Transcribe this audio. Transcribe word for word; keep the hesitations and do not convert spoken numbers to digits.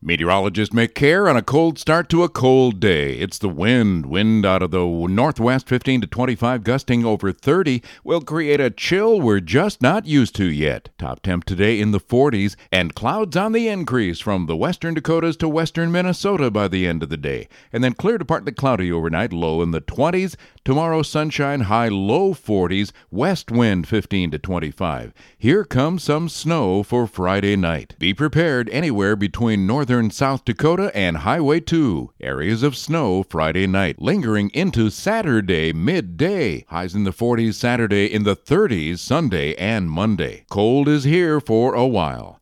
Meteorologists make care on a cold start to a cold day. It's the wind. Wind out of the northwest, fifteen to twenty-five, gusting over thirty, will create a chill we're just not used to yet. Top temp today in the forties, and clouds on the increase from the western Dakotas to western Minnesota by the end of the day. And then clear to partly cloudy overnight, low in the twenties. Tomorrow, sunshine, high low forties, west wind fifteen to twenty-five. Here comes some snow for Friday night. Be prepared anywhere between northern South Dakota and Highway two. Areas of snow Friday night, lingering into Saturday midday. Highs in the forties Saturday, in the thirties Sunday and Monday. Cold is here for a while.